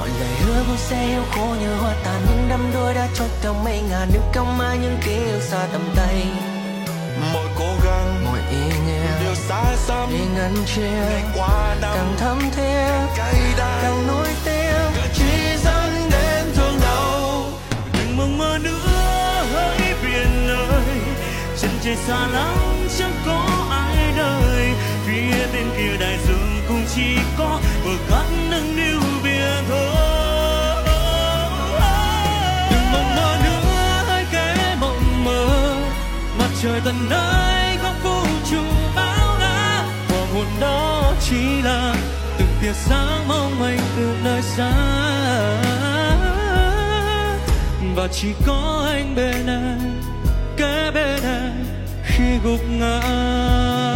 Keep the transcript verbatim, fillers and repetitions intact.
mọi lời hứa cũng sẽ yêu khô như hoa tàn, nhưng đắm đuối đã trôi theo mây ngàn nước cong mãi những ký ức xa tầm tay. Mọi cố gắng, mọi ý nghĩa đều xa xăm, đi ngăn chia ngày qua năm càng thấm thiết, cay đắng, càng nuối tiếc, chỉ dẫn đến thương đau. Đừng mong mơ nữa hỡi biển ơi, chân trời xa lắm chẳng có ai đời, phía bên kia đại dương cũng chỉ có bờ cát nâng niu biển thôi. Đừng mong mơ nữa hỡi cái mộng mơ, mặt trời tận nơi góc vũ trụ bao la, hoàng hôn đó chỉ là từng tia sáng mong manh từ nơi xa, và chỉ có anh bên em, kế bên em khi gục ngã.